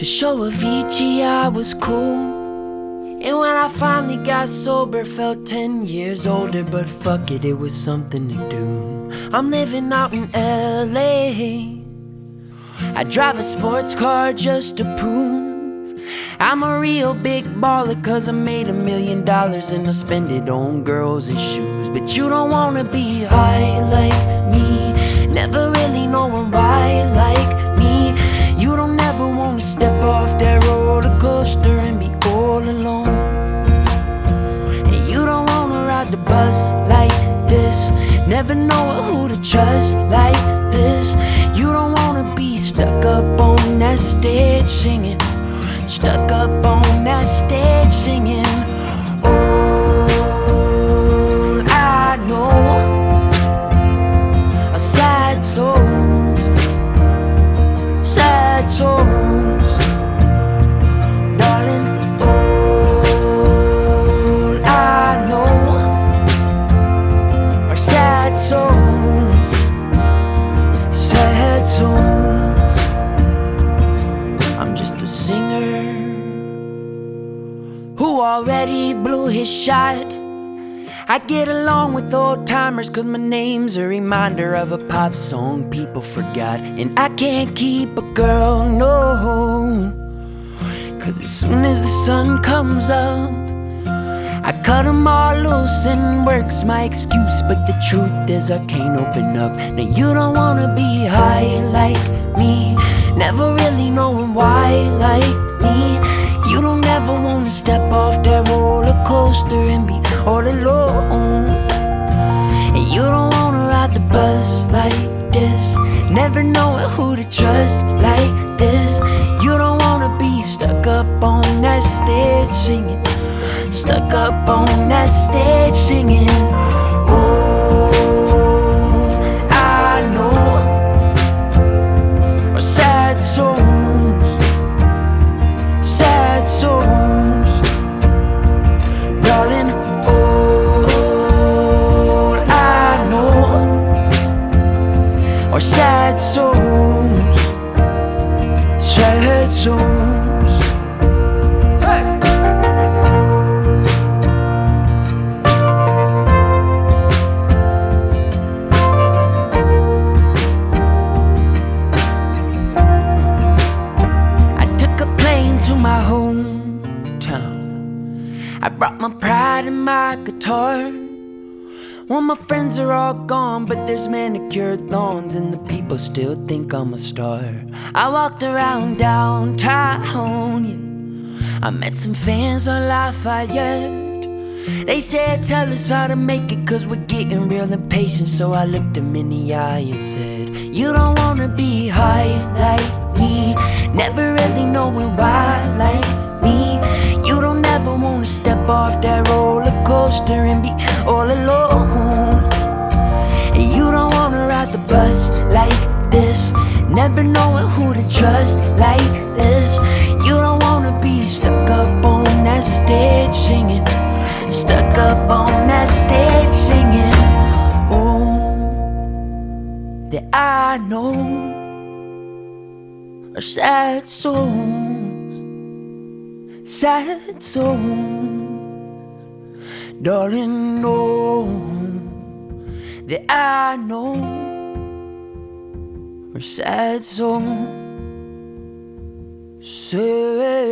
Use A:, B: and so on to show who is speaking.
A: To show Avicii I was cool. And when I finally got sober, felt 10 years older. But fuck it, it was something to do. I'm living out in LA. I drive a sports car just to prove I'm a real big baller, cause I made $1 million and I spend it on girls and shoes. But you don't wanna be high like me, never really knowing why like me. You don't ever wanna step off that roller coaster and be all alone. And you don't wanna ride the bus like this, never know who to trust like this. You don't wanna be stuck up on that stage singing, stuck up on that stage singing. All I know are sad souls, sad souls, darling. All I know are sad souls, sad souls. I'm just a singer who already blew his shot. I get along with old timers cause my name's a reminder of a pop song people forgot. And I can't keep a girl, no, cause as soon as the sun comes up, I cut them all loose and work's my excuse. But the truth is I can't open up. Now you don't wanna be high like me, never really knowing why like me. You don't ever wanna step off that roller coaster and be all alone. And you don't wanna ride the bus like this, never know who to trust like this. You don't wanna be stuck up on that stage singing, stuck up on that stage singing. All I know are sad souls, sad souls, darling. All I know are sad souls, sad souls. Hey! To my hometown, I brought my pride and my guitar. Well, my friends are all gone, but there's manicured lawns and the people still think I'm a star. I walked around downtown, yeah. I met some fans on Lafayette. They said, tell us how to make it, cause we're getting real impatient. So I looked them in the eye and said, you don't wanna be high like me, never really knowing why like me. You don't ever wanna step off that roller coaster and be all alone. And you don't wanna ride the bus like this, never knowing who to trust like this. You don't wanna be stuck up on that stage singing, stuck up on that stage singing. Oh, that I know are sad souls, sad souls, darling. Know that I know are sad souls, sad